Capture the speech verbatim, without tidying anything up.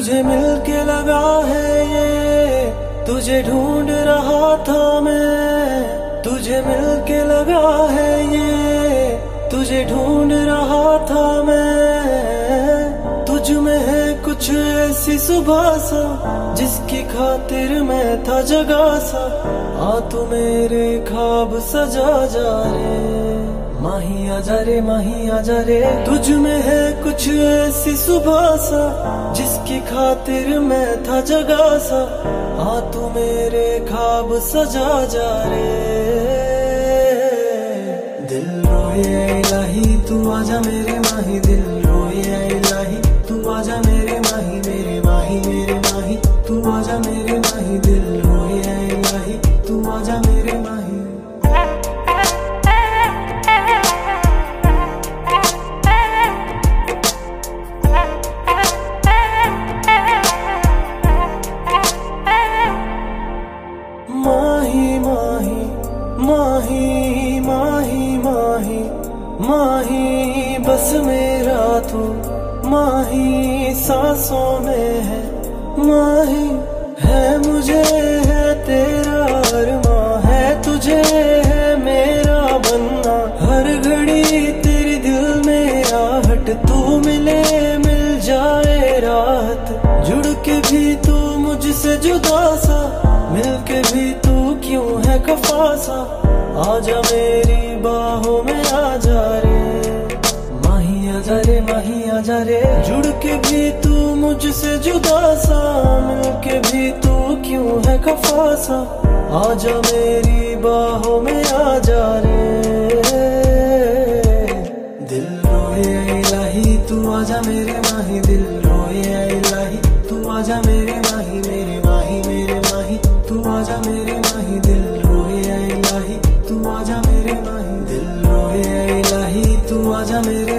तुझे मिलके लगा है ये, तुझे ढूंढ रहा था मैं। तुझे मिलके लगा है ये, तुझे ढूंढ रहा था मैं। तुझ में है कुछ ऐसी सुबह सा, जिसकी खातिर मैं था जगा सा। आ तू मेरे ख्वाब सजा जा रे, माही आजा रे माही आजा रे। तुझ में है कुछ ऐसी सुबह सा, जिसकी खातिर मैं था जगा सा। आ तू मेरे ख्वाब सजा जा रे। दिल रोए इलाही तू आजा मेरे माही, दिल रोए इलाही तू आजा मेरे माही, मेरे माही मेरे माही तू आजा मेरे माही। दिल रोए इलाही तू आजा मेरे माही। माही माही माही माही माही माही बस मेरा तू माही सांसों में है। माही है मुझे है तेरा अरमां है, तुझे है मेरा बनना। हर घड़ी तेरे दिल में आहट, तू मिले मिल जाए राहत। जुड़ के भी तू मुझसे जुदा सा, मिल के भी तू क्यों है खफा सा। आजा मेरी बाहों में आजा रे, माही आजा रे माही आजा रे। जुड़ के भी तू मुझसे जुदा सा, मिल के भी तू क्यों है खफा सा। आजा मेरी बाहों में आजा रे। दिल रोए इलाही तू आजा मेरे माही, दिल रोए इलाही तू आजा मेरे माही, मेरे माही मेरे माही तू आजा मेरे माही। दिल रोए इलाही तू आजा मेरे माही, दिल रोए इलाही तू आजा मेरे